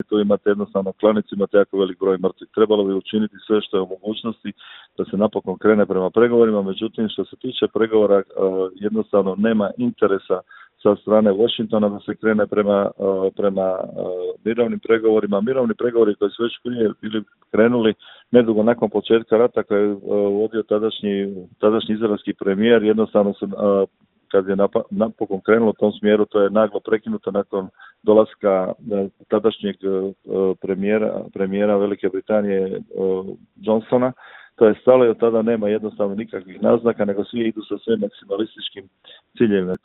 tu imate jednostavno klanicu, imate jako velik broj mrtvih. Trebalo bi učiniti sve što je u mogućnosti da se napokon krene prema pregovorima, međutim što se tiče pregovora jednostavno nema interesa sa strane Washingtona da se krene prema mirovnim pregovorima. Mirovni pregovori koji su već prije bili krenuli nedugo nakon početka rata koji je vodio tadašnji izraelski premijer, jednostavno se kad je napokon krenulo u tom smjeru, to je naglo prekinuto nakon dolaska tadašnjeg premijera Velike Britanije Johnsona. To je stalo i od tada nema jednostavno nikakvih naznaka, nego svi idu sa sve maksimalističkim ciljevima.